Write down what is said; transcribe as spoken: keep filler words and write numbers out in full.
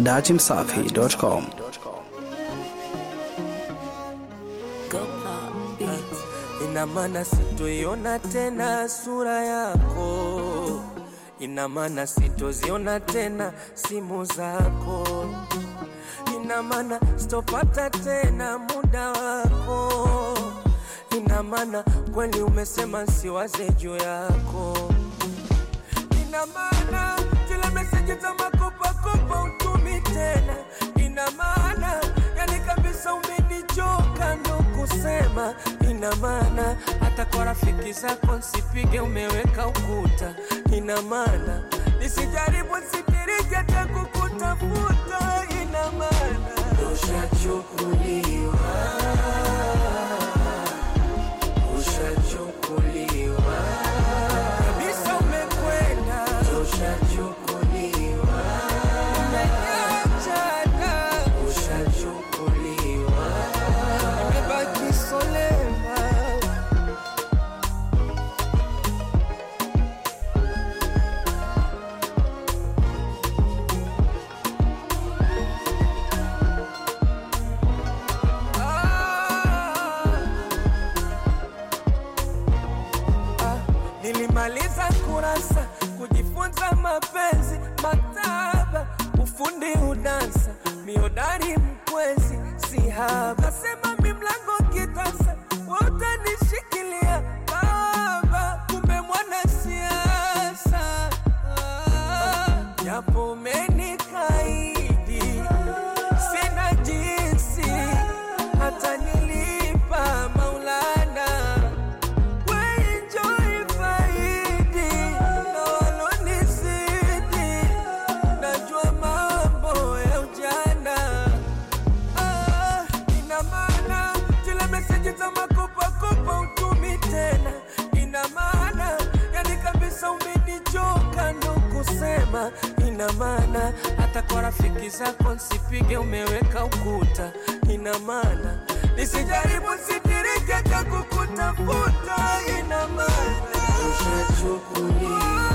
dot msafi dot com. Ina maana sitoiona tena sura yako, ina maana sitoziona tena simu zako, ina maana sitopata tena muda wako, ina maana kweli umesema siwaze juu yako, ina maana zile message za makopa kopa utumi tena, ina maana yani kabisa umenichoka ndo kusema, ina maana hata kwa rafiki zako nsipige umeweka ukuta, ina maana nisijaribu sitirike hata kukutafuta, ina maana ushachukuliwa, ushachukuliwa kabisa, umekwenda, ushachukuliwa, umeachana, ushachukuliwa, umebaki solema. Nilimaliza kurasa kujifunza mapenzi, maktaba ufundi udansa, miodari mkwezi sihaba, sema mi mlango kitasa wote nishikilia baba, kumbe mwana siasa, japo umenikaidi sina jinsi hata nilipa Maulana, makopa kopa utumi tena, ina maana yani kabisa umenichoka ndo kusema, ina maana hata kwa rafiki zako nsipige umeweka ukuta, ina maana nisijaribu sitirike hata kukutafuta, ina maana ushachukuliwa.